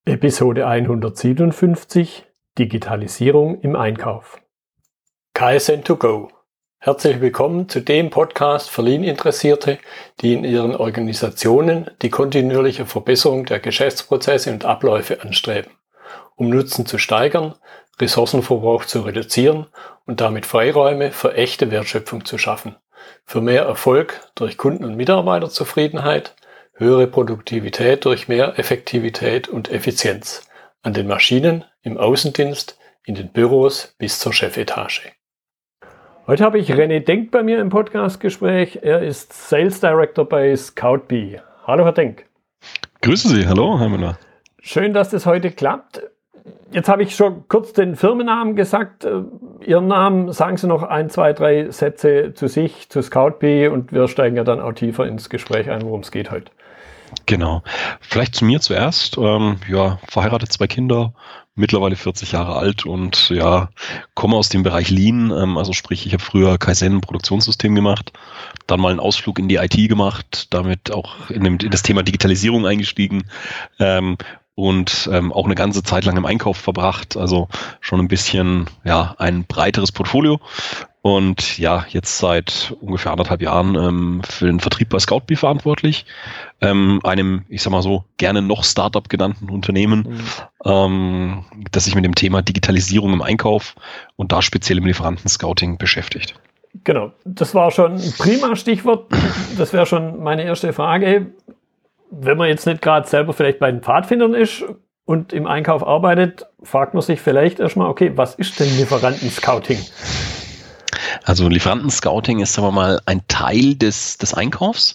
Episode 157 Digitalisierung im Einkauf. KSN2Go. Herzlich willkommen zu dem Podcast für Lean-Interessierte, die in ihren Organisationen die kontinuierliche Verbesserung der Geschäftsprozesse und Abläufe anstreben, um Nutzen zu steigern, Ressourcenverbrauch zu reduzieren und damit Freiräume für echte Wertschöpfung zu schaffen, für mehr Erfolg durch Kunden- und Mitarbeiterzufriedenheit, höhere Produktivität durch mehr Effektivität und Effizienz an den Maschinen, im Außendienst, in den Büros bis zur Chefetage. Heute habe ich René Denk bei mir im Podcastgespräch. Er ist Sales Director bei Scout.be. Hallo Herr Denk. Grüße Sie, hallo Herr Müller. Schön, dass das heute klappt. Jetzt habe ich schon kurz den Firmennamen gesagt. Ihren Namen, sagen Sie noch 1, 2, 3 Sätze zu sich, zu Scout.be und wir steigen ja dann auch tiefer ins Gespräch ein, worum es geht heute. Genau. Vielleicht zu mir zuerst. Verheiratet, 2 Kinder, mittlerweile 40 Jahre alt und komme aus dem Bereich Lean. Also sprich, ich habe früher Kaizen Produktionssystem gemacht, dann mal einen Ausflug in die IT gemacht, damit auch in das Thema Digitalisierung eingestiegen. Auch eine ganze Zeit lang im Einkauf verbracht, also schon ein bisschen ein breiteres Portfolio und jetzt seit ungefähr 1,5 Jahren für den Vertrieb bei Scout.be verantwortlich, einem, ich sag mal so, gerne noch Startup genannten Unternehmen, das sich mit dem Thema Digitalisierung im Einkauf und da speziell im Lieferanten-Scouting beschäftigt. Genau, das war schon ein prima Stichwort, das wäre schon meine erste Frage. Wenn man jetzt nicht gerade selber vielleicht bei den Pfadfindern ist und im Einkauf arbeitet, fragt man sich vielleicht erstmal, okay, was ist denn Lieferanten-Scouting? Also Lieferanten-Scouting ist, sagen wir mal, ein Teil des Einkaufs,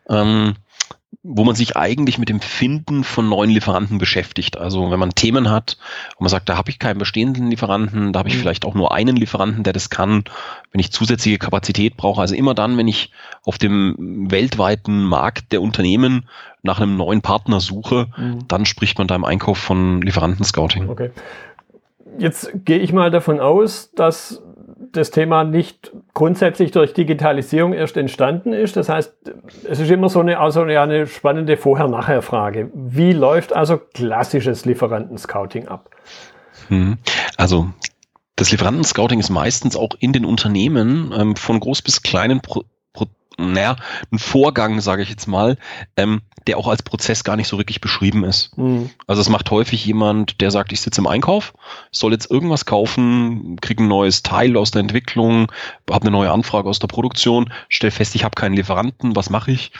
wo man sich eigentlich mit dem Finden von neuen Lieferanten beschäftigt. Also wenn man Themen hat und man sagt, da habe ich keinen bestehenden Lieferanten, da habe ich vielleicht auch nur einen Lieferanten, der das kann, wenn ich zusätzliche Kapazität brauche. Also immer dann, wenn ich auf dem weltweiten Markt der Unternehmen nach einem neuen Partner suche, dann spricht man da im Einkauf von Lieferanten-Scouting. Okay. Jetzt gehe ich mal davon aus, dass das Thema nicht grundsätzlich durch Digitalisierung erst entstanden ist. Das heißt, es ist immer so eine spannende Vorher-Nachher-Frage. Wie läuft also klassisches Lieferanten-Scouting ab? Also das Lieferanten-Scouting ist meistens auch in den Unternehmen von groß bis kleinen ein Vorgang, sage ich jetzt mal, der auch als Prozess gar nicht so wirklich beschrieben ist. Also es macht häufig jemand, der sagt, ich sitze im Einkauf, soll jetzt irgendwas kaufen, kriege ein neues Teil aus der Entwicklung, habe eine neue Anfrage aus der Produktion, stell fest, ich habe keinen Lieferanten, was mache ich?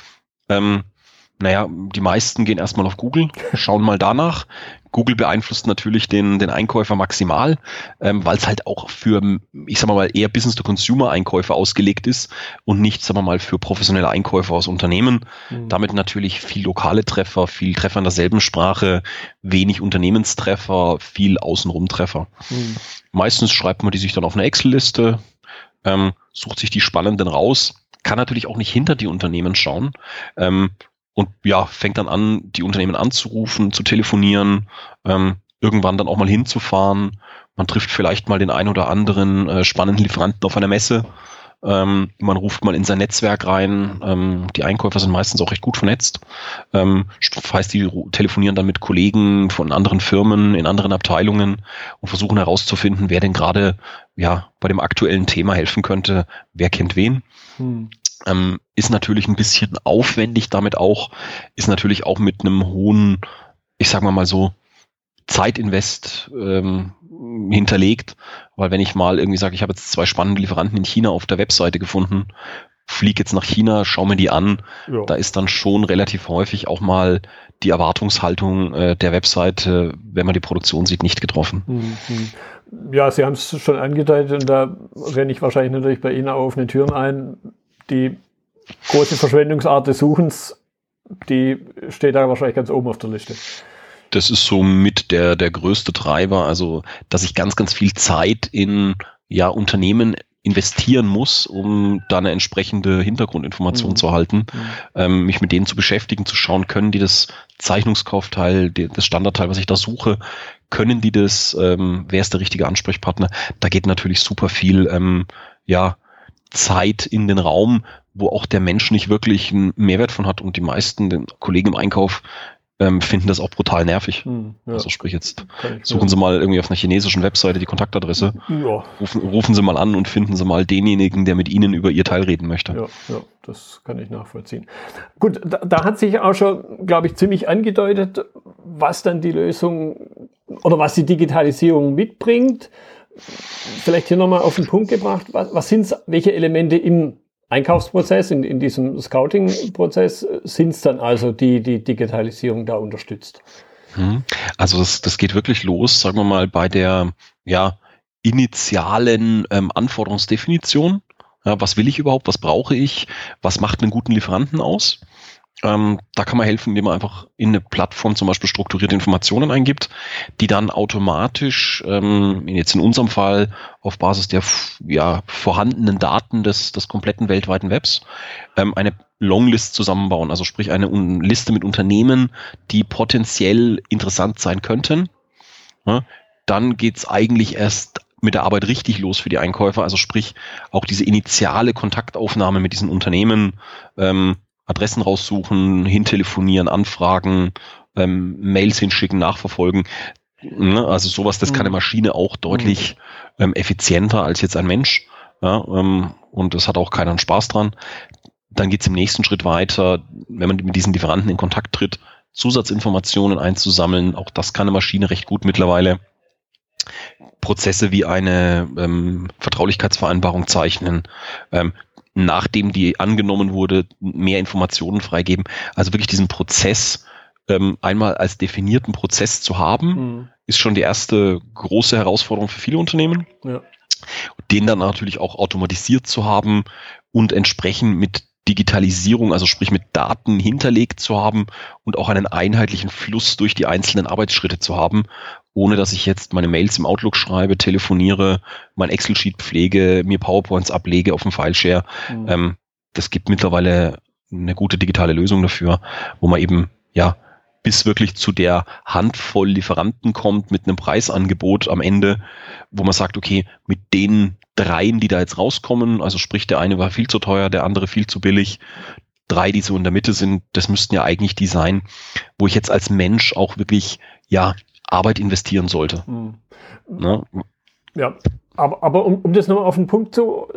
Die meisten gehen erstmal auf Google, schauen mal danach. Google beeinflusst natürlich den Einkäufer maximal, weil es halt auch für, ich sag mal, eher Business-to-Consumer-Einkäufer ausgelegt ist und nicht, sagen wir mal, für professionelle Einkäufer aus Unternehmen. Damit natürlich viel lokale Treffer, viel Treffer in derselben Sprache, wenig Unternehmenstreffer, viel Außenrum-Treffer. Meistens schreibt man die sich dann auf eine Excel-Liste, sucht sich die spannenden raus, kann natürlich auch nicht hinter die Unternehmen schauen, und fängt dann an, die Unternehmen anzurufen, zu telefonieren, irgendwann dann auch mal hinzufahren. Man trifft vielleicht mal den ein oder anderen spannenden Lieferanten auf einer Messe. Man ruft mal in sein Netzwerk rein. Die Einkäufer sind meistens auch recht gut vernetzt. Heißt, die telefonieren dann mit Kollegen von anderen Firmen in anderen Abteilungen und versuchen herauszufinden, wer denn gerade bei dem aktuellen Thema helfen könnte. Wer kennt wen? Ist natürlich ein bisschen aufwendig damit auch, ist natürlich auch mit einem hohen, ich sag mal so, Zeitinvest hinterlegt, weil wenn ich mal irgendwie sage, ich habe jetzt 2 spannende Lieferanten in China auf der Webseite gefunden, fliege jetzt nach China, schaue mir die an, da ist dann schon relativ häufig auch mal die Erwartungshaltung der Webseite, wenn man die Produktion sieht, nicht getroffen. Ja, Sie haben es schon angedeutet und da renne ich wahrscheinlich natürlich bei Ihnen auch offene Türen ein. Die große Verschwendungsart des Suchens, die steht da wahrscheinlich ganz oben auf der Liste. Das ist so mit der größte Treiber, also dass ich ganz, ganz viel Zeit in Unternehmen investieren muss, um da eine entsprechende Hintergrundinformation zu erhalten, mich mit denen zu beschäftigen, zu schauen, können die das Zeichnungskaufteil, das Standardteil, was ich da suche, können die das, wer ist der richtige Ansprechpartner? Da geht natürlich super viel Zeit in den Raum, wo auch der Mensch nicht wirklich einen Mehrwert von hat und die meisten den Kollegen im Einkauf finden das auch brutal nervig. Ja. Also sprich jetzt, suchen Sie mal irgendwie auf einer chinesischen Webseite die Kontaktadresse, rufen Sie mal an und finden Sie mal denjenigen, der mit Ihnen über Ihr Teil reden möchte. Ja, das kann ich nachvollziehen. Gut, da hat sich auch schon, glaube ich, ziemlich angedeutet, was dann die Lösung oder was die Digitalisierung mitbringt. Vielleicht hier nochmal auf den Punkt gebracht, welche Elemente im Einkaufsprozess, in diesem Scouting-Prozess sind es dann also, die Digitalisierung da unterstützt? Also das geht wirklich los, sagen wir mal, bei der initialen Anforderungsdefinition. Ja, was will ich überhaupt, was brauche ich, was macht einen guten Lieferanten aus? Da kann man helfen, indem man einfach in eine Plattform zum Beispiel strukturierte Informationen eingibt, die dann automatisch, jetzt in unserem Fall auf Basis der vorhandenen Daten des kompletten weltweiten Webs, eine Longlist zusammenbauen, also sprich eine Liste mit Unternehmen, die potenziell interessant sein könnten. Ja, dann geht's eigentlich erst mit der Arbeit richtig los für die Einkäufer, also sprich auch diese initiale Kontaktaufnahme mit diesen Unternehmen, Adressen raussuchen, hintelefonieren, anfragen, Mails hinschicken, nachverfolgen. Also sowas, das kann eine Maschine auch deutlich effizienter als jetzt ein Mensch. Ja, und das hat auch keiner einen Spaß dran. Dann geht's im nächsten Schritt weiter, wenn man mit diesen Lieferanten in Kontakt tritt, Zusatzinformationen einzusammeln. Auch das kann eine Maschine recht gut mittlerweile. Prozesse wie eine Vertraulichkeitsvereinbarung zeichnen, nachdem die angenommen wurde, mehr Informationen freigeben. Also wirklich diesen Prozess einmal als definierten Prozess zu haben, ist schon die erste große Herausforderung für viele Unternehmen. Ja. Den dann natürlich auch automatisiert zu haben und entsprechend mit Digitalisierung, also sprich mit Daten hinterlegt zu haben und auch einen einheitlichen Fluss durch die einzelnen Arbeitsschritte zu haben, ohne dass ich jetzt meine Mails im Outlook schreibe, telefoniere, mein Excel-Sheet pflege, mir PowerPoints ablege auf dem Fileshare. Das gibt mittlerweile eine gute digitale Lösung dafür, wo man eben bis wirklich zu der Handvoll Lieferanten kommt mit einem Preisangebot am Ende, wo man sagt, okay, mit den 3, die da jetzt rauskommen, also sprich der eine war viel zu teuer, der andere viel zu billig, 3, die so in der Mitte sind, das müssten ja eigentlich die sein, wo ich jetzt als Mensch auch wirklich Arbeit investieren sollte. Ne? Ja, aber um das nochmal auf den Punkt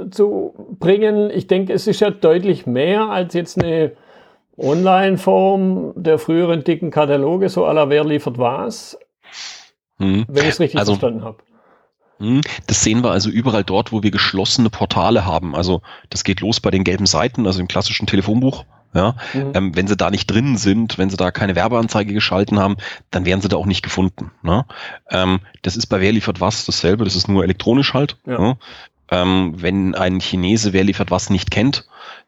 zu bringen, ich denke, es ist ja deutlich mehr als jetzt eine Online-Form der früheren dicken Kataloge, so à la wer liefert was, wenn ich es richtig verstanden habe. Das sehen wir also überall dort, wo wir geschlossene Portale haben. Also das geht los bei den gelben Seiten, also im klassischen Telefonbuch. Ja, wenn sie da nicht drin sind, wenn sie da keine Werbeanzeige geschalten haben, dann werden sie da auch nicht gefunden. Ne? Das ist bei Wer liefert was dasselbe, das ist nur elektronisch halt. Ja. Ne? Wenn ein Chinese Wer liefert was nicht kennt,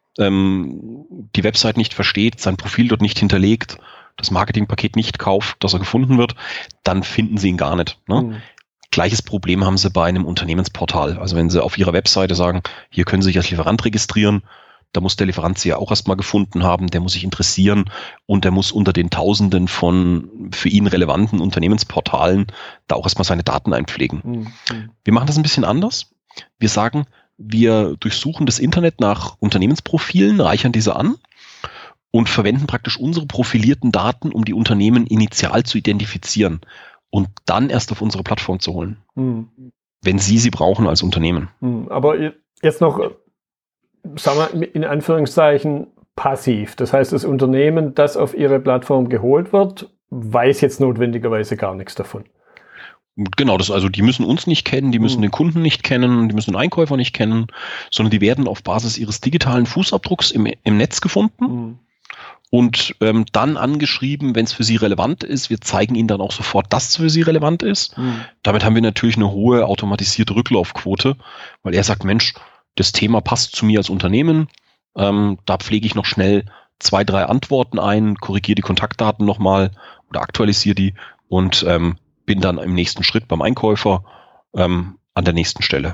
die Website nicht versteht, sein Profil dort nicht hinterlegt, das Marketingpaket nicht kauft, dass er gefunden wird, dann finden sie ihn gar nicht. Ne? Gleiches Problem haben sie bei einem Unternehmensportal. Also wenn sie auf ihrer Webseite sagen, hier können Sie sich als Lieferant registrieren, da muss der Lieferant sie ja auch erstmal gefunden haben, der muss sich interessieren und der muss unter den Tausenden von für ihn relevanten Unternehmensportalen da auch erstmal seine Daten einpflegen. Wir machen das ein bisschen anders. Wir sagen, wir durchsuchen das Internet nach Unternehmensprofilen, reichern diese an und verwenden praktisch unsere profilierten Daten, um die Unternehmen initial zu identifizieren und dann erst auf unsere Plattform zu holen, wenn sie brauchen als Unternehmen. Aber jetzt noch, sagen wir in Anführungszeichen, passiv. Das heißt, das Unternehmen, das auf ihre Plattform geholt wird, weiß jetzt notwendigerweise gar nichts davon. Genau, die müssen uns nicht kennen, die müssen den Kunden nicht kennen, die müssen den Einkäufer nicht kennen, sondern die werden auf Basis ihres digitalen Fußabdrucks im Netz gefunden und dann angeschrieben, wenn es für sie relevant ist. Wir zeigen ihnen dann auch sofort, dass es für sie relevant ist. Damit haben wir natürlich eine hohe automatisierte Rücklaufquote, weil er sagt, Mensch, das Thema passt zu mir als Unternehmen, da pflege ich noch schnell 2, 3 Antworten ein, korrigiere die Kontaktdaten nochmal oder aktualisiere die und bin dann im nächsten Schritt beim Einkäufer an der nächsten Stelle.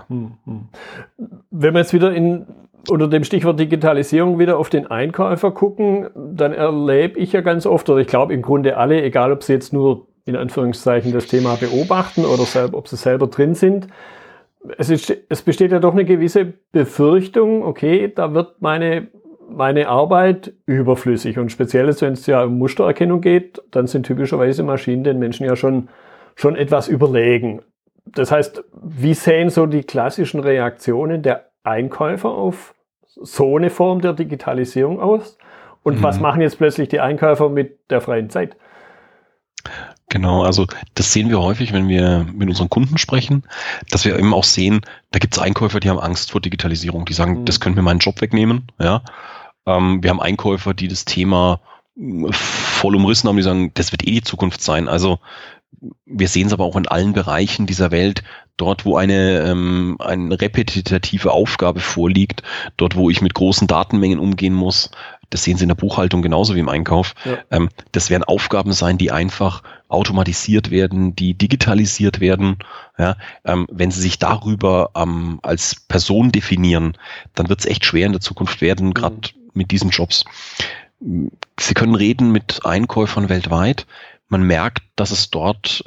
Wenn wir jetzt wieder unter dem Stichwort Digitalisierung wieder auf den Einkäufer gucken, dann erlebe ich ja ganz oft, oder ich glaube im Grunde alle, egal ob sie jetzt nur in Anführungszeichen das Thema beobachten oder ob sie selber drin sind, es besteht ja doch eine gewisse Befürchtung, okay, da wird meine meine Arbeit überflüssig. Und speziell, wenn es ja um Mustererkennung geht, dann sind typischerweise Maschinen den Menschen ja schon etwas überlegen. Das heißt, wie sehen so die klassischen Reaktionen der Einkäufer auf so eine Form der Digitalisierung aus? Und was machen jetzt plötzlich die Einkäufer mit der freien Zeit? Genau, also das sehen wir häufig, wenn wir mit unseren Kunden sprechen, dass wir eben auch sehen, da gibt es Einkäufer, die haben Angst vor Digitalisierung, die sagen, das könnte mir meinen Job wegnehmen. Ja, wir haben Einkäufer, die das Thema voll umrissen haben, die sagen, das wird die Zukunft sein. Also wir sehen es aber auch in allen Bereichen dieser Welt, dort wo eine repetitive Aufgabe vorliegt, dort wo ich mit großen Datenmengen umgehen muss, das sehen Sie in der Buchhaltung genauso wie im Einkauf. Ja. Das werden Aufgaben sein, die einfach automatisiert werden, die digitalisiert werden. Ja, wenn Sie sich darüber als Person definieren, dann wird es echt schwer in der Zukunft werden, gerade mit diesen Jobs. Sie können reden mit Einkäufern weltweit. Man merkt, dass es dort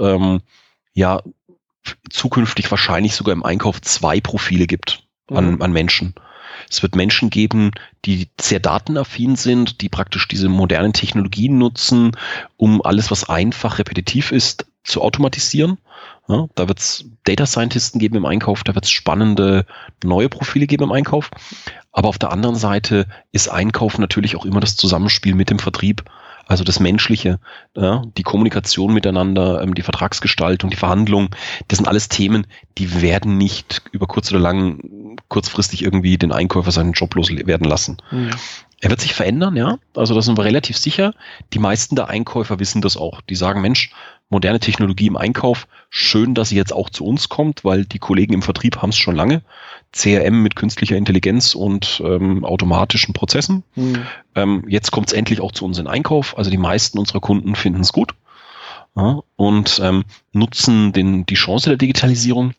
zukünftig wahrscheinlich sogar im Einkauf 2 Profile gibt an Menschen. Es wird Menschen geben, die sehr datenaffin sind, die praktisch diese modernen Technologien nutzen, um alles, was einfach repetitiv ist, zu automatisieren. Ja, da wird es Data Scientisten geben im Einkauf, da wird es spannende neue Profile geben im Einkauf. Aber auf der anderen Seite ist Einkauf natürlich auch immer das Zusammenspiel mit dem Vertrieb. Also das Menschliche, ja, die Kommunikation miteinander, die Vertragsgestaltung, die Verhandlung, das sind alles Themen, die werden nicht über kurz oder lang kurzfristig irgendwie den Einkäufer seinen Job loswerden lassen. Mhm. Er wird sich verändern, ja, also da sind wir relativ sicher. Die meisten der Einkäufer wissen das auch. Die sagen, Mensch, moderne Technologie im Einkauf, schön, dass sie jetzt auch zu uns kommt, weil die Kollegen im Vertrieb haben es schon lange. CRM mit künstlicher Intelligenz und automatischen Prozessen. Jetzt kommt es endlich auch zu uns in Einkauf. Also die meisten unserer Kunden finden es gut, ja, und nutzen die Chance der Digitalisierung,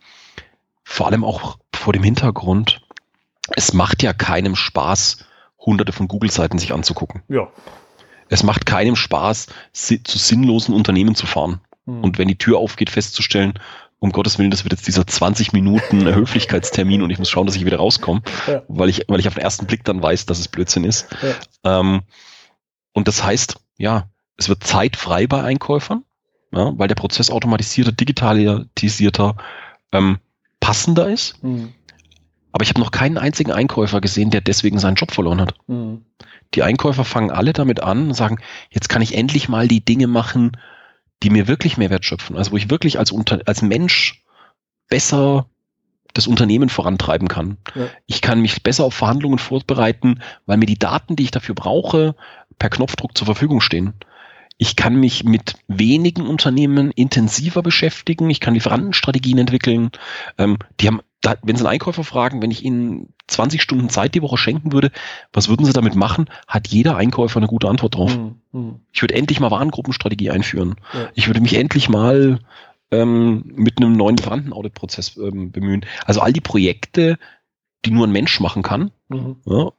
vor allem auch vor dem Hintergrund, es macht ja keinem Spaß, hunderte von Google-Seiten sich anzugucken. Ja. Es macht keinem Spaß, zu sinnlosen Unternehmen zu fahren. Und wenn die Tür aufgeht, festzustellen, um Gottes Willen, das wird jetzt dieser 20 Minuten Höflichkeitstermin und ich muss schauen, dass ich wieder rauskomme, ja, weil ich auf den ersten Blick dann weiß, dass es Blödsinn ist. Ja. Und das heißt, ja, es wird Zeit frei bei Einkäufern, ja, weil der Prozess automatisierter, digitalisierter, passender ist. Aber ich habe noch keinen einzigen Einkäufer gesehen, der deswegen seinen Job verloren hat. Die Einkäufer fangen alle damit an und sagen, jetzt kann ich endlich mal die Dinge machen, die mir wirklich Mehrwert schöpfen. Also wo ich wirklich als Mensch besser das Unternehmen vorantreiben kann. Ja. Ich kann mich besser auf Verhandlungen vorbereiten, weil mir die Daten, die ich dafür brauche, per Knopfdruck zur Verfügung stehen. Ich kann mich mit wenigen Unternehmen intensiver beschäftigen. Ich kann Lieferantenstrategien entwickeln. Die haben, wenn Sie einen Einkäufer fragen, wenn ich Ihnen 20 Stunden Zeit die Woche schenken würde, was würden Sie damit machen? Hat jeder Einkäufer eine gute Antwort drauf. Ich würde endlich mal Warengruppenstrategie einführen. Ja. Ich würde mich endlich mal mit einem neuen Lieferantenauditprozess bemühen. Also all die Projekte, die nur ein Mensch machen kann, ja,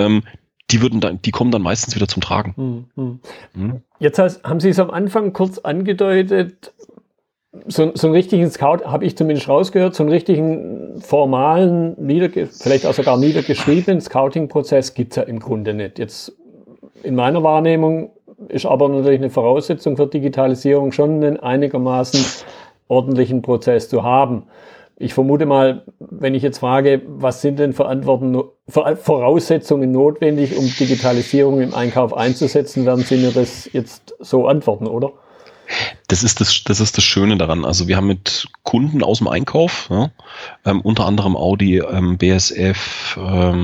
die kommen dann meistens wieder zum Tragen. Jetzt haben Sie es am Anfang kurz angedeutet, so einen richtigen Scout, habe ich zumindest rausgehört, so einen richtigen formalen, vielleicht auch sogar niedergeschriebenen Scouting-Prozess gibt es ja im Grunde nicht. Jetzt in meiner Wahrnehmung ist aber natürlich eine Voraussetzung für Digitalisierung schon einen einigermaßen ordentlichen Prozess zu haben. Ich vermute mal, wenn ich jetzt frage, was sind denn Voraussetzungen notwendig, um Digitalisierung im Einkauf einzusetzen, werden Sie mir das jetzt so antworten, oder? Das ist das Schöne daran. Also wir haben mit Kunden aus dem Einkauf, ja, unter anderem Audi, BASF,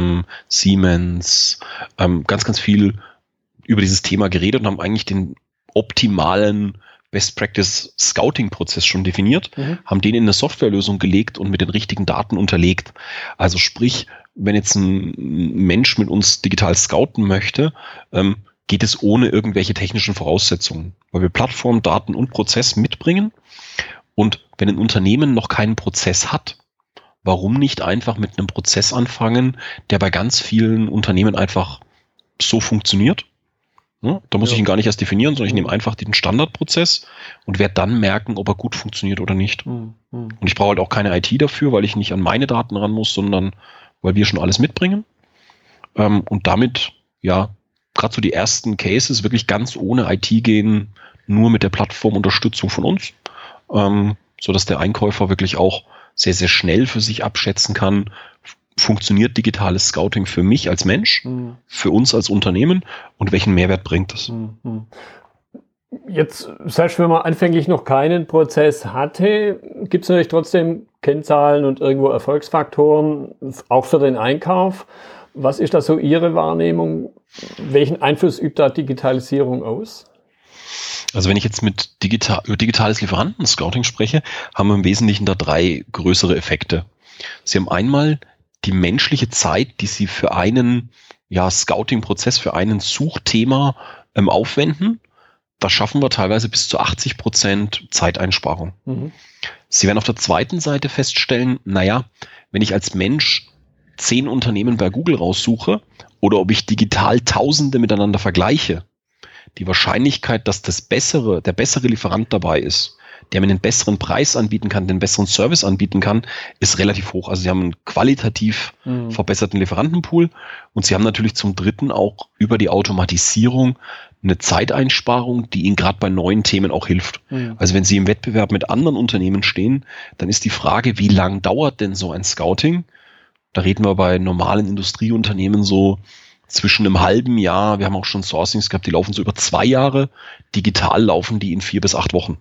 Siemens, ganz, ganz viel über dieses Thema geredet und haben eigentlich den optimalen Best Practice Scouting Prozess schon definiert, haben den in eine Softwarelösung gelegt und mit den richtigen Daten unterlegt. Also sprich, wenn jetzt ein Mensch mit uns digital scouten möchte, geht es ohne irgendwelche technischen Voraussetzungen, weil wir Plattform, Daten und Prozess mitbringen. Und wenn ein Unternehmen noch keinen Prozess hat, warum nicht einfach mit einem Prozess anfangen, der bei ganz vielen Unternehmen einfach so funktioniert? Ja, da muss ich ihn gar nicht erst definieren, sondern ich nehme einfach den Standardprozess und werde dann merken, ob er gut funktioniert oder nicht. Und ich brauche halt auch keine IT dafür, weil ich nicht an meine Daten ran muss, sondern weil wir schon alles mitbringen. Und damit ja, gerade so die ersten Cases wirklich ganz ohne IT gehen, nur mit der Plattformunterstützung von uns, sodass der Einkäufer wirklich auch sehr, sehr schnell für sich abschätzen kann, funktioniert digitales Scouting für mich als Mensch, für uns als Unternehmen und welchen Mehrwert bringt es? Jetzt, selbst wenn man anfänglich noch keinen Prozess hatte, gibt es natürlich trotzdem Kennzahlen und irgendwo Erfolgsfaktoren, auch für den Einkauf. Was ist da so Ihre Wahrnehmung? Welchen Einfluss übt da Digitalisierung aus? Also wenn ich jetzt mit über digitales Lieferanten-Scouting spreche, haben wir im Wesentlichen da 3 größere Effekte. Sie haben einmal die menschliche Zeit, die Sie für einen Scouting-Prozess, für einen Suchthema aufwenden. Da schaffen wir teilweise bis zu 80% Zeiteinsparung. Sie werden auf der zweiten Seite feststellen, wenn ich als Mensch 10 Unternehmen bei Google raussuche oder ob ich digital Tausende miteinander vergleiche, die Wahrscheinlichkeit, dass der bessere Lieferant dabei ist, der mir einen besseren Preis anbieten kann, den besseren Service anbieten kann, ist relativ hoch. Also Sie haben einen qualitativ verbesserten Lieferantenpool und Sie haben natürlich zum Dritten auch über die Automatisierung eine Zeiteinsparung, die Ihnen gerade bei neuen Themen auch hilft. Also wenn Sie im Wettbewerb mit anderen Unternehmen stehen, dann ist die Frage, wie lang dauert denn so ein Scouting? Da reden wir bei normalen Industrieunternehmen so zwischen einem halben Jahr, wir haben auch schon Sourcings gehabt, die laufen so über 2 Jahre, digital laufen die in 4 bis 8 Wochen.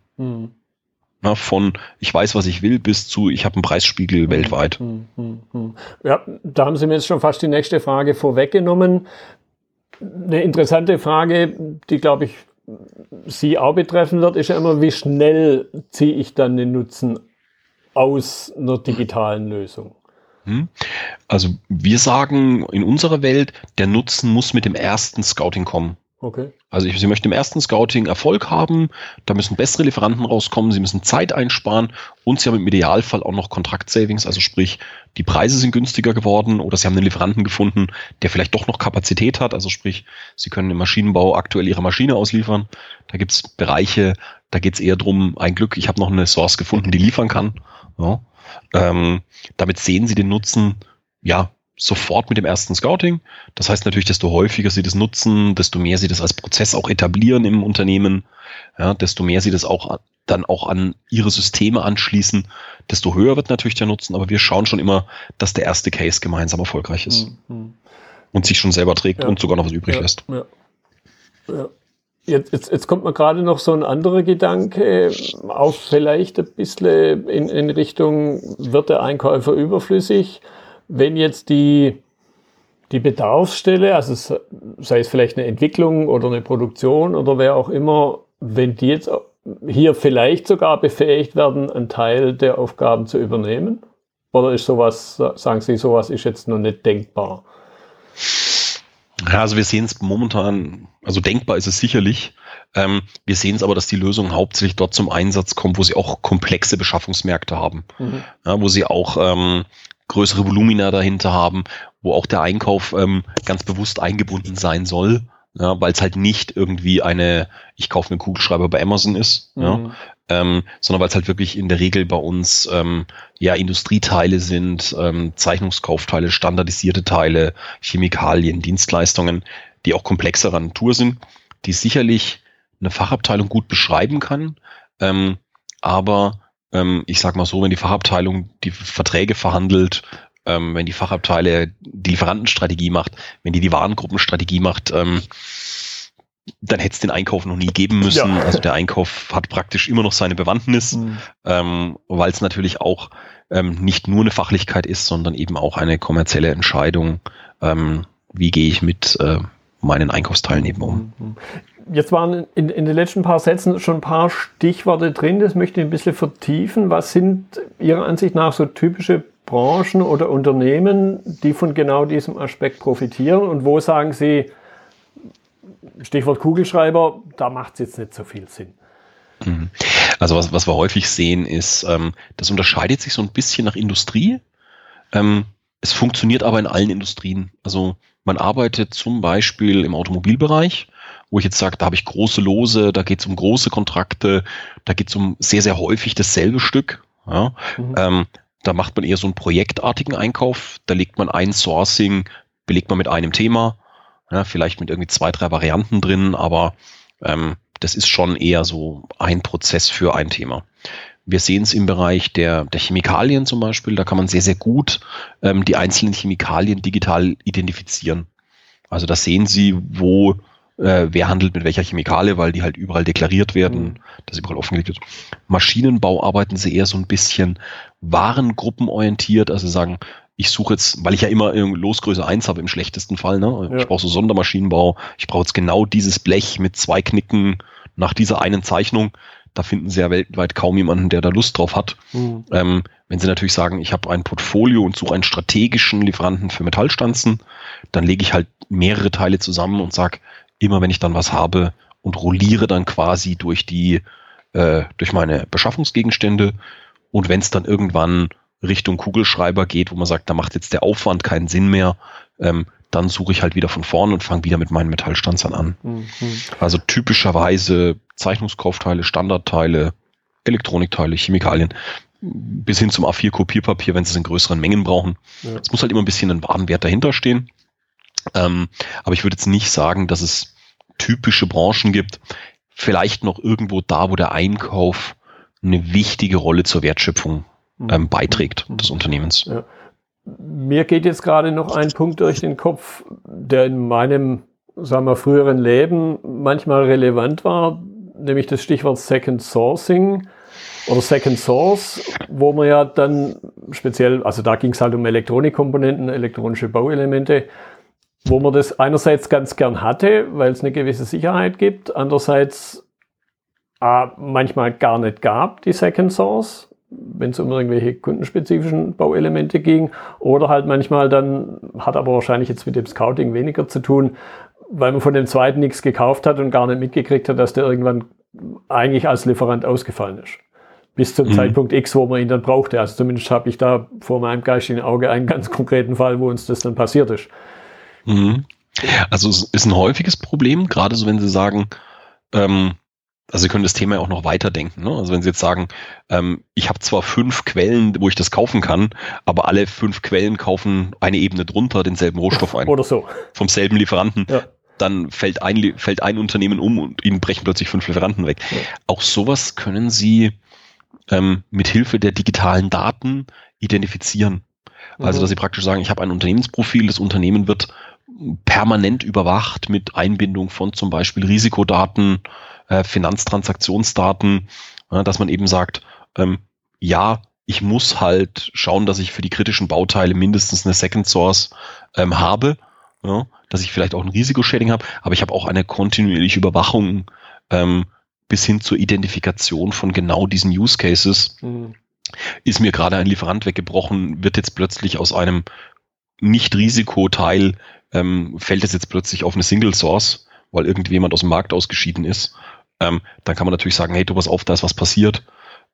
Von ich weiß, was ich will, bis zu ich habe einen Preisspiegel weltweit. Ja, da haben Sie mir jetzt schon fast die nächste Frage vorweggenommen. Eine interessante Frage, die, glaube ich, Sie auch betreffen wird, ist ja immer, wie schnell ziehe ich dann den Nutzen aus einer digitalen Lösung? Also wir sagen in unserer Welt, der Nutzen muss mit dem ersten Scouting kommen. Okay. Also Sie möchten im ersten Scouting Erfolg haben, da müssen bessere Lieferanten rauskommen, Sie müssen Zeit einsparen und Sie haben im Idealfall auch noch Kontrakt-Savings, also sprich, die Preise sind günstiger geworden oder Sie haben einen Lieferanten gefunden, der vielleicht doch noch Kapazität hat, also sprich, Sie können im Maschinenbau aktuell Ihre Maschine ausliefern. Da gibt es Bereiche, da geht es eher darum, ein Glück, ich habe noch eine Source gefunden, die liefern kann. Ja. Damit sehen Sie den Nutzen, sofort mit dem ersten Scouting. Das heißt natürlich, desto häufiger Sie das nutzen, desto mehr Sie das als Prozess auch etablieren im Unternehmen, desto mehr Sie das dann auch an Ihre Systeme anschließen, desto höher wird natürlich der Nutzen. Aber wir schauen schon immer, dass der erste Case gemeinsam erfolgreich ist und sich schon selber trägt und sogar noch was übrig lässt. Ja. Jetzt kommt mir gerade noch so ein anderer Gedanke, auch vielleicht ein bisschen in Richtung, wird der Einkäufer überflüssig? Wenn jetzt die Bedarfsstelle, also sei es vielleicht eine Entwicklung oder eine Produktion oder wer auch immer, wenn die jetzt hier vielleicht sogar befähigt werden, einen Teil der Aufgaben zu übernehmen? Oder ist sowas, sagen Sie, sowas ist jetzt noch nicht denkbar? Ja, also wir sehen es momentan, also denkbar ist es sicherlich. Wir sehen es aber, dass die Lösungen hauptsächlich dort zum Einsatz kommen, wo sie auch komplexe Beschaffungsmärkte haben, wo sie auch größere Volumina dahinter haben, wo auch der Einkauf ganz bewusst eingebunden sein soll, weil es halt nicht irgendwie ich kaufe einen Kugelschreiber bei Amazon ist, sondern weil es halt wirklich in der Regel bei uns Industrieteile sind, Zeichnungskaufteile, standardisierte Teile, Chemikalien, Dienstleistungen, die auch komplexerer Natur sind, die sicherlich eine Fachabteilung gut beschreiben kann, aber ich sag mal so, wenn die Fachabteilung die Verträge verhandelt, wenn die Fachabteilung die Lieferantenstrategie macht, wenn die Warengruppenstrategie macht, dann hätte es den Einkauf noch nie geben müssen. Ja. Also der Einkauf hat praktisch immer noch seine Bewandtnis, weil es natürlich auch nicht nur eine Fachlichkeit ist, sondern eben auch eine kommerzielle Entscheidung, wie gehe ich mit meinen Einkaufsteilen um. Jetzt waren in den letzten paar Sätzen schon ein paar Stichworte drin, das möchte ich ein bisschen vertiefen. Was sind Ihrer Ansicht nach so typische Branchen oder Unternehmen, die von genau diesem Aspekt profitieren? Und wo sagen Sie, Stichwort Kugelschreiber, da macht es jetzt nicht so viel Sinn? Also was wir häufig sehen ist, das unterscheidet sich so ein bisschen nach Industrie. Es funktioniert aber in allen Industrien. Also man arbeitet zum Beispiel im Automobilbereich, wo ich jetzt sage, da habe ich große Lose, da geht es um große Kontrakte, da geht es um sehr, sehr häufig dasselbe Stück. Ja. Da macht man eher so einen projektartigen Einkauf, da legt man ein Sourcing, belegt man mit einem Thema. Ja, vielleicht mit irgendwie 2, 3 Varianten drin, aber das ist schon eher so ein Prozess für ein Thema. Wir sehen es im Bereich der Chemikalien zum Beispiel, da kann man sehr, sehr gut die einzelnen Chemikalien digital identifizieren. Also da sehen Sie, wo wer handelt mit welcher Chemikalie, weil die halt überall deklariert werden, dass überall offengelegt wird. Maschinenbau arbeiten sie eher so ein bisschen warengruppenorientiert, also sagen, ich suche jetzt, weil ich ja immer Losgröße 1 habe im schlechtesten Fall, ne? Ja. Ich brauche so Sondermaschinenbau, ich brauche jetzt genau dieses Blech mit 2 Knicken nach dieser einen Zeichnung. Da finden Sie ja weltweit kaum jemanden, der da Lust drauf hat. Wenn Sie natürlich sagen, ich habe ein Portfolio und suche einen strategischen Lieferanten für Metallstanzen, dann lege ich halt mehrere Teile zusammen und sage, immer wenn ich dann was habe und rolliere dann quasi durch meine Beschaffungsgegenstände. Und wenn es dann irgendwann Richtung Kugelschreiber geht, wo man sagt, da macht jetzt der Aufwand keinen Sinn mehr, dann suche ich halt wieder von vorn und fange wieder mit meinen Metallstanzern an. Also typischerweise Zeichnungskaufteile, Standardteile, Elektronikteile, Chemikalien, bis hin zum A4-Kopierpapier, wenn Sie es in größeren Mengen brauchen. Es muss halt immer ein bisschen ein Warenwert dahinter stehen. Aber ich würde jetzt nicht sagen, dass es typische Branchen gibt. Vielleicht noch irgendwo da, wo der Einkauf eine wichtige Rolle zur Wertschöpfung beiträgt des Unternehmens. Ja. Mir geht jetzt gerade noch ein Punkt durch den Kopf, der in meinem, sagen wir, früheren Leben manchmal relevant war, nämlich das Stichwort Second Sourcing oder Second Source, wo man ja dann speziell, also da ging es halt um Elektronikkomponenten, elektronische Bauelemente, wo man das einerseits ganz gern hatte, weil es eine gewisse Sicherheit gibt, andererseits manchmal gar nicht gab, die Second Source, wenn es um irgendwelche kundenspezifischen Bauelemente ging, oder halt manchmal dann, hat aber wahrscheinlich jetzt mit dem Scouting weniger zu tun, weil man von dem zweiten nichts gekauft hat und gar nicht mitgekriegt hat, dass der irgendwann eigentlich als Lieferant ausgefallen ist. Bis zum Zeitpunkt X, wo man ihn dann brauchte. Also zumindest habe ich da vor meinem geistigen Auge einen ganz konkreten Fall, wo uns das dann passiert ist. Also es ist ein häufiges Problem, gerade so, wenn Sie sagen, also Sie können das Thema ja auch noch weiterdenken. Ne? Also wenn Sie jetzt sagen, ich habe zwar 5 Quellen, wo ich das kaufen kann, aber alle 5 Quellen kaufen eine Ebene drunter denselben Rohstoff ein. Oder so. Vom selben Lieferanten. Ja. Dann fällt ein Unternehmen um und Ihnen brechen plötzlich 5 Lieferanten weg. Ja. Auch sowas können Sie mit Hilfe der digitalen Daten identifizieren. Also dass Sie praktisch sagen, ich habe ein Unternehmensprofil, das Unternehmen wird permanent überwacht mit Einbindung von zum Beispiel Risikodaten, Finanztransaktionsdaten, dass man eben sagt, ja, ich muss halt schauen, dass ich für die kritischen Bauteile mindestens eine Second Source habe, ja, dass ich vielleicht auch ein Risikoshading habe, aber ich habe auch eine kontinuierliche Überwachung bis hin zur Identifikation von genau diesen Use Cases. Ist mir gerade ein Lieferant weggebrochen, wird jetzt plötzlich aus einem Nicht-Risikoteil fällt es jetzt plötzlich auf eine Single Source, weil irgendjemand aus dem Markt ausgeschieden ist. Dann kann man natürlich sagen, hey, du pass auf, da ist was passiert.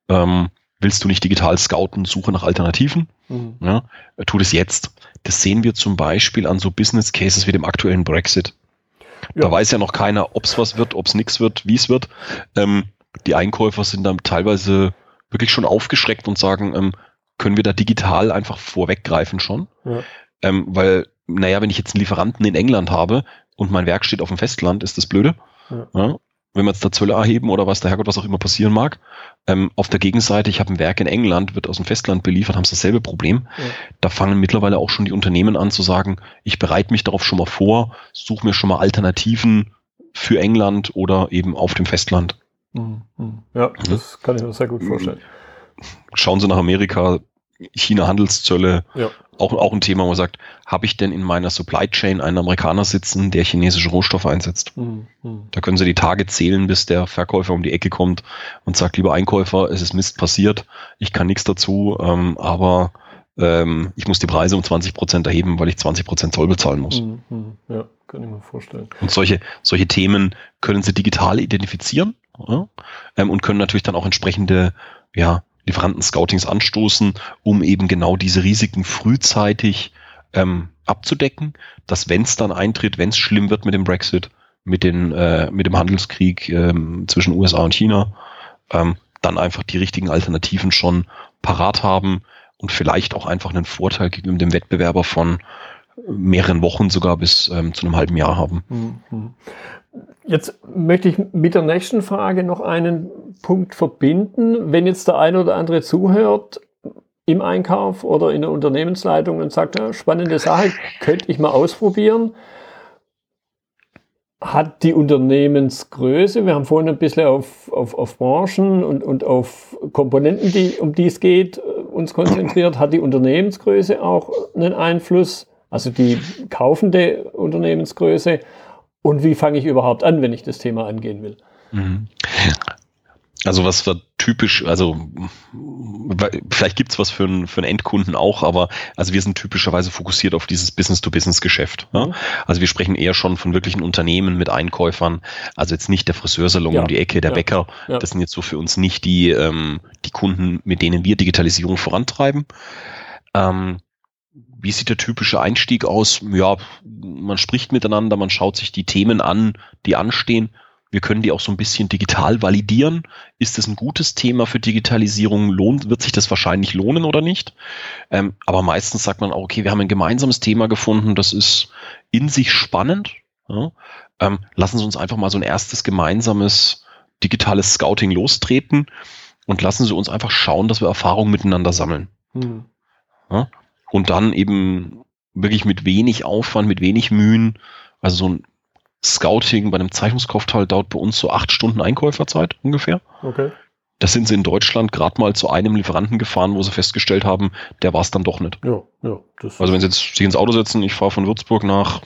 Willst du nicht digital scouten, suche nach Alternativen? Ja, tu das jetzt. Das sehen wir zum Beispiel an so Business Cases wie dem aktuellen Brexit. Ja. Da weiß ja noch keiner, ob es was wird, ob es nichts wird, wie es wird. Die Einkäufer sind dann teilweise wirklich schon aufgeschreckt und sagen, können wir da digital einfach vorweggreifen schon? Ja. Weil, naja, wenn ich jetzt einen Lieferanten in England habe und mein Werk steht auf dem Festland, ist das blöde. Ja. Wenn wir jetzt da Zölle erheben oder was der Herrgott, was auch immer passieren mag. Auf der Gegenseite, ich habe ein Werk in England, wird aus dem Festland beliefert, haben sie dasselbe Problem. Ja. Da fangen mittlerweile auch schon die Unternehmen an zu sagen, ich bereite mich darauf schon mal vor, suche mir schon mal Alternativen für England oder eben auf dem Festland. Ja, das kann ich mir sehr gut vorstellen. Schauen Sie nach Amerika, China Handelszölle, ja. Auch ein Thema, wo man sagt, habe ich denn in meiner Supply Chain einen Amerikaner sitzen, der chinesische Rohstoffe einsetzt? Da können Sie die Tage zählen, bis der Verkäufer um die Ecke kommt und sagt, lieber Einkäufer, es ist Mist passiert, ich kann nichts dazu, aber ich muss die Preise um 20% erheben, weil ich 20% Zoll bezahlen muss. Ja, kann ich mir vorstellen. Und solche Themen können Sie digital identifizieren, ja, und können natürlich dann auch entsprechende, ja, Lieferanten-Scoutings anstoßen, um eben genau diese Risiken frühzeitig abzudecken, dass wenn es dann eintritt, wenn es schlimm wird mit dem Brexit, mit dem Handelskrieg zwischen USA und China, dann einfach die richtigen Alternativen schon parat haben und vielleicht auch einfach einen Vorteil gegenüber dem Wettbewerber von mehreren Wochen sogar bis zu einem halben Jahr haben. Jetzt möchte ich mit der nächsten Frage noch einen Punkt verbinden. Wenn jetzt der eine oder andere zuhört im Einkauf oder in der Unternehmensleitung und sagt, ja, spannende Sache, könnte ich mal ausprobieren. Hat die Unternehmensgröße, wir haben vorhin ein bisschen auf Branchen und auf Komponenten, um die es geht, uns konzentriert, hat die Unternehmensgröße auch einen Einfluss, also die kaufende Unternehmensgröße, und wie fange ich überhaupt an, wenn ich das Thema angehen will? Also was war typisch, also vielleicht gibt es was für einen Endkunden auch, aber also wir sind typischerweise fokussiert auf dieses Business-to-Business-Geschäft. Ja? Also wir sprechen eher schon von wirklichen Unternehmen mit Einkäufern, also jetzt nicht der Friseursalon um die Ecke, der Bäcker, das sind jetzt so für uns nicht die Kunden, mit denen wir Digitalisierung vorantreiben. Wie sieht der typische Einstieg aus? Ja, man spricht miteinander, man schaut sich die Themen an, die anstehen. Wir können die auch so ein bisschen digital validieren. Ist das ein gutes Thema für Digitalisierung? Wird sich das wahrscheinlich lohnen oder nicht? Aber meistens sagt man auch, okay, wir haben ein gemeinsames Thema gefunden, das ist in sich spannend. Ja? Lassen Sie uns einfach mal so ein erstes gemeinsames digitales Scouting lostreten und lassen Sie uns einfach schauen, dass wir Erfahrungen miteinander sammeln. Ja? Und dann eben wirklich mit wenig Aufwand, mit wenig Mühen, also so ein Scouting bei einem Zeichnungskaufteil dauert bei uns so 8 Stunden Einkäuferzeit ungefähr. Okay. Das sind sie in Deutschland gerade mal zu einem Lieferanten gefahren, wo sie festgestellt haben, der war es dann doch nicht. Ja, also wenn sie jetzt sich ins Auto setzen, ich fahre von Würzburg nach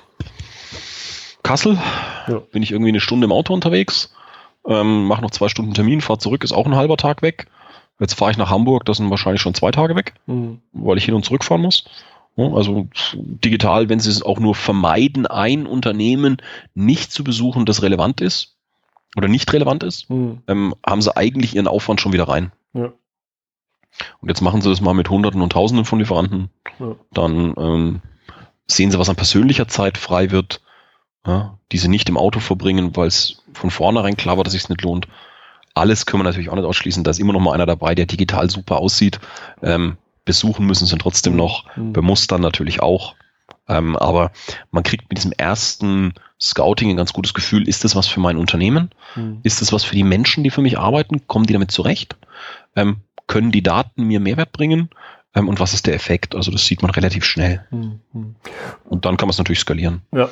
Kassel, bin ich irgendwie eine Stunde im Auto unterwegs, mache noch 2 Stunden Termin, fahre zurück, ist auch ein halber Tag weg. Jetzt fahre ich nach Hamburg, das sind wahrscheinlich schon 2 Tage weg, weil ich hin und zurück fahren muss. Also digital, wenn Sie es auch nur vermeiden, ein Unternehmen nicht zu besuchen, das relevant ist oder nicht relevant ist, haben Sie eigentlich Ihren Aufwand schon wieder rein. Ja. Und jetzt machen Sie das mal mit Hunderten und Tausenden von Lieferanten. Ja. Dann sehen Sie, was an persönlicher Zeit frei wird, die Sie nicht im Auto verbringen, weil es von vornherein klar war, dass es sich nicht lohnt. Alles können wir natürlich auch nicht ausschließen. Da ist immer noch mal einer dabei, der digital super aussieht. Besuchen müssen sie trotzdem noch, bemustern natürlich auch. Aber man kriegt mit diesem ersten Scouting ein ganz gutes Gefühl, ist das was für mein Unternehmen? Ist das was für die Menschen, die für mich arbeiten? Kommen die damit zurecht? Können die Daten mir Mehrwert bringen? Und was ist der Effekt? Also das sieht man relativ schnell. Und dann kann man es natürlich skalieren. Ja.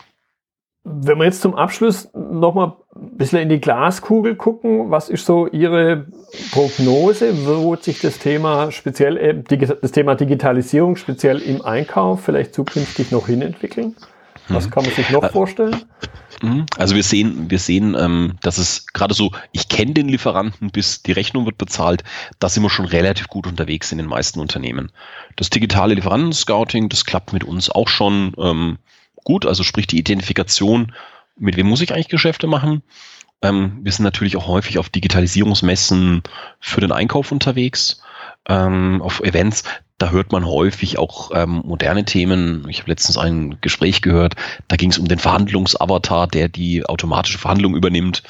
Wenn wir jetzt zum Abschluss nochmal ein bisschen in die Glaskugel gucken, was ist so Ihre Prognose, wo sich das Thema speziell, das Thema Digitalisierung speziell im Einkauf vielleicht zukünftig noch hinentwickeln? Was kann man sich noch vorstellen? Also wir sehen, dass es gerade so, ich kenne den Lieferanten, bis die Rechnung wird bezahlt, da sind wir schon relativ gut unterwegs in den meisten Unternehmen. Das digitale Lieferanten-Scouting, das klappt mit uns auch schon gut, also sprich die Identifikation, mit wem muss ich eigentlich Geschäfte machen. Wir sind natürlich auch häufig auf Digitalisierungsmessen für den Einkauf unterwegs, auf Events. Da hört man häufig auch moderne Themen. Ich habe letztens ein Gespräch gehört, da ging es um den Verhandlungsavatar, der die automatische Verhandlung übernimmt.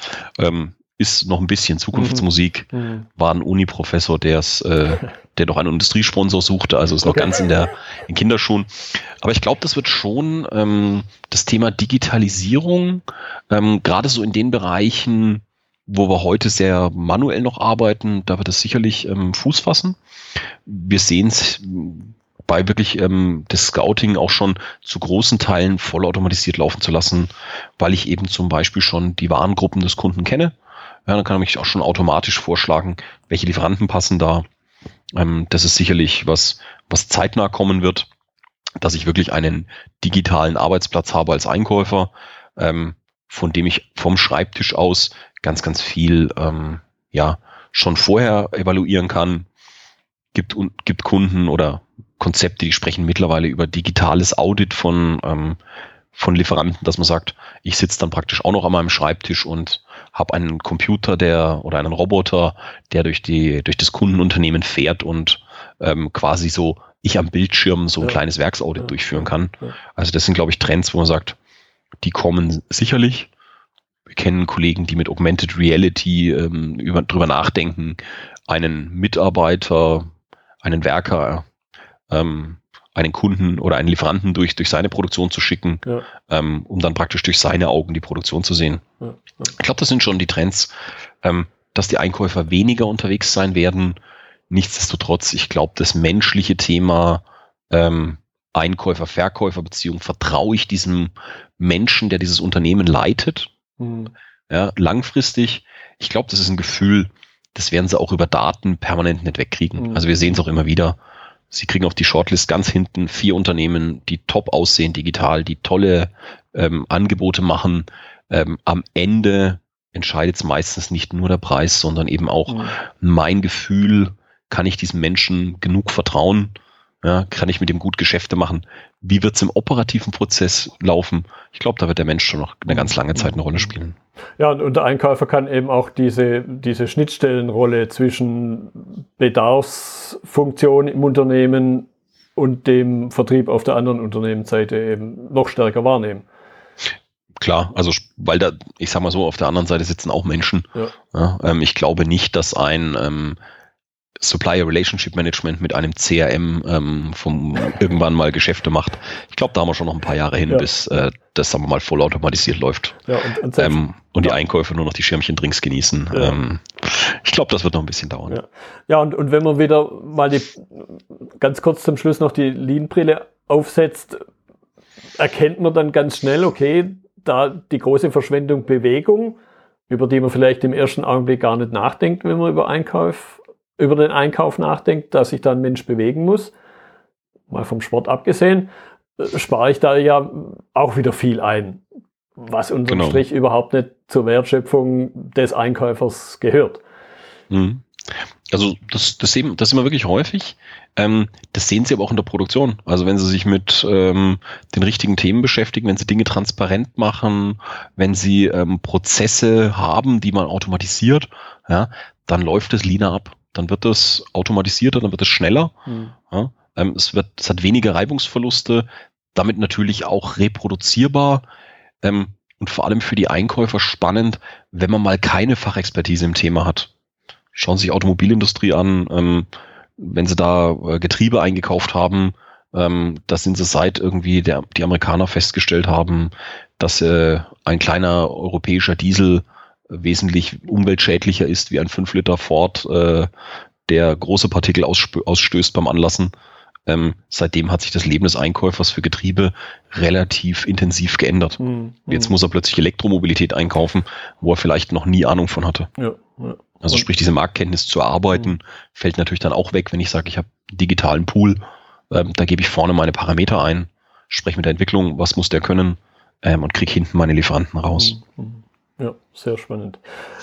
Ist noch ein bisschen Zukunftsmusik. War ein Uni-Professor, der doch einen Industriesponsor suchte, also ist noch ganz in Kinderschuhen. Aber ich glaube, das wird schon das Thema Digitalisierung, gerade so in den Bereichen, wo wir heute sehr manuell noch arbeiten, da wird es sicherlich Fuß fassen. Wir sehen es bei wirklich das Scouting auch schon zu großen Teilen vollautomatisiert laufen zu lassen, weil ich eben zum Beispiel schon die Warengruppen des Kunden kenne. Ja, dann kann er mich auch schon automatisch vorschlagen, welche Lieferanten passen da. Das ist sicherlich was zeitnah kommen wird, dass ich wirklich einen digitalen Arbeitsplatz habe als Einkäufer, von dem ich vom Schreibtisch aus ganz, ganz viel schon vorher evaluieren kann. Gibt Kunden oder Konzepte, die sprechen mittlerweile über digitales Audit von Lieferanten, dass man sagt, ich sitze dann praktisch auch noch an meinem Schreibtisch und habe einen Computer oder einen Roboter, der durch das Kundenunternehmen fährt und quasi so ich am Bildschirm so ein kleines Werksaudit durchführen kann. Also das sind, glaube ich, Trends, wo man sagt, die kommen sicherlich. Wir kennen Kollegen, die mit Augmented Reality drüber nachdenken, einen Mitarbeiter, einen Werker einen Kunden oder einen Lieferanten durch seine Produktion zu schicken, um dann praktisch durch seine Augen die Produktion zu sehen. Ja. Ich glaube, das sind schon die Trends, dass die Einkäufer weniger unterwegs sein werden. Nichtsdestotrotz, ich glaube, das menschliche Thema Einkäufer-Verkäufer-Beziehung, vertraue ich diesem Menschen, der dieses Unternehmen leitet, langfristig. Ich glaube, das ist ein Gefühl, das werden sie auch über Daten permanent nicht wegkriegen. Also wir sehen es auch immer wieder. Sie kriegen auf die Shortlist ganz hinten 4 Unternehmen, die top aussehen digital, die tolle Angebote machen. Am Ende entscheidet es meistens nicht nur der Preis, sondern eben auch mein Gefühl, kann ich diesem Menschen genug vertrauen? Ja, kann ich mit dem gut Geschäfte machen? Wie wird es im operativen Prozess laufen? Ich glaube, da wird der Mensch schon noch eine ganz lange Zeit eine Rolle spielen. Ja, und der Einkäufer kann eben auch diese Schnittstellenrolle zwischen Bedarfsfunktion im Unternehmen und dem Vertrieb auf der anderen Unternehmensseite eben noch stärker wahrnehmen. Klar, also weil da, ich sag mal so, auf der anderen Seite sitzen auch Menschen. Ja. Ja, ich glaube nicht, dass ein Supplier Relationship Management mit einem CRM irgendwann mal Geschäfte macht. Ich glaube, da haben wir schon noch ein paar Jahre hin, bis das, sagen wir mal, vollautomatisiert läuft. Ja, und die Einkäufer nur noch die Schirmchen-Drinks genießen. Ja. Ich glaube, das wird noch ein bisschen dauern. Ja, und wenn man wieder mal ganz kurz zum Schluss noch die Lean-Brille aufsetzt, erkennt man dann ganz schnell, okay, da die große Verschwendung Bewegung, über die man vielleicht im ersten Augenblick gar nicht nachdenkt, wenn man über den Einkauf nachdenkt, dass sich da ein Mensch bewegen muss, mal vom Sport abgesehen, spare ich da ja auch wieder viel ein, was unterm Strich überhaupt nicht zur Wertschöpfung des Einkäufers gehört. Also das sehen wir wirklich häufig. Das sehen Sie aber auch in der Produktion. Also wenn Sie sich mit den richtigen Themen beschäftigen, wenn Sie Dinge transparent machen, wenn Sie Prozesse haben, die man automatisiert, dann läuft es leaner ab. Dann wird es automatisierter, dann wird es schneller. Ja, es hat weniger Reibungsverluste, damit natürlich auch reproduzierbar und vor allem für die Einkäufer spannend, wenn man mal keine Fachexpertise im Thema hat. Schauen Sie sich Automobilindustrie an, wenn Sie da Getriebe eingekauft haben, da sind Sie seit irgendwie die Amerikaner festgestellt haben, dass ein kleiner europäischer Diesel wesentlich umweltschädlicher ist wie ein 5-Liter Ford, der große Partikel ausstößt beim Anlassen. Seitdem hat sich das Leben des Einkäufers für Getriebe relativ intensiv geändert. Jetzt muss er plötzlich Elektromobilität einkaufen, wo er vielleicht noch nie Ahnung von hatte. Also sprich, diese Marktkenntnis zu erarbeiten, fällt natürlich dann auch weg, wenn ich sage, ich habe einen digitalen Pool, da gebe ich vorne meine Parameter ein, spreche mit der Entwicklung, was muss der können, und kriege hinten meine Lieferanten raus. Ja, sehr spannend.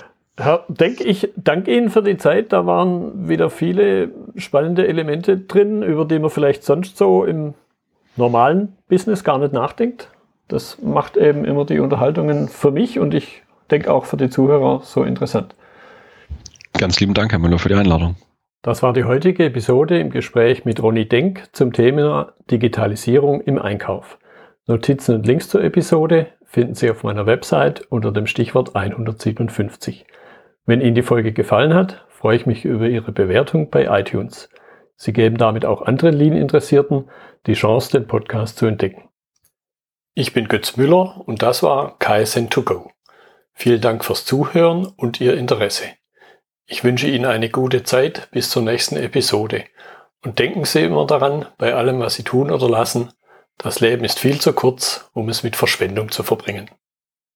Ich danke Ihnen für die Zeit. Da waren wieder viele spannende Elemente drin, über die man vielleicht sonst so im normalen Business gar nicht nachdenkt. Das macht eben immer die Unterhaltungen für mich und ich denke auch für die Zuhörer so interessant. Ganz lieben Dank, Herr Müller, für die Einladung. Das war die heutige Episode im Gespräch mit Ronny Denk zum Thema Digitalisierung im Einkauf. Notizen und Links zur Episode finden Sie auf meiner Website unter dem Stichwort 157. Wenn Ihnen die Folge gefallen hat, freue ich mich über Ihre Bewertung bei iTunes. Sie geben damit auch anderen Lean-Interessierten die Chance, den Podcast zu entdecken. Ich bin Götz Müller und das war Kaizen2Go. Vielen Dank fürs Zuhören und Ihr Interesse. Ich wünsche Ihnen eine gute Zeit bis zur nächsten Episode. Und denken Sie immer daran, bei allem, was Sie tun oder lassen, das Leben ist viel zu kurz, um es mit Verschwendung zu verbringen.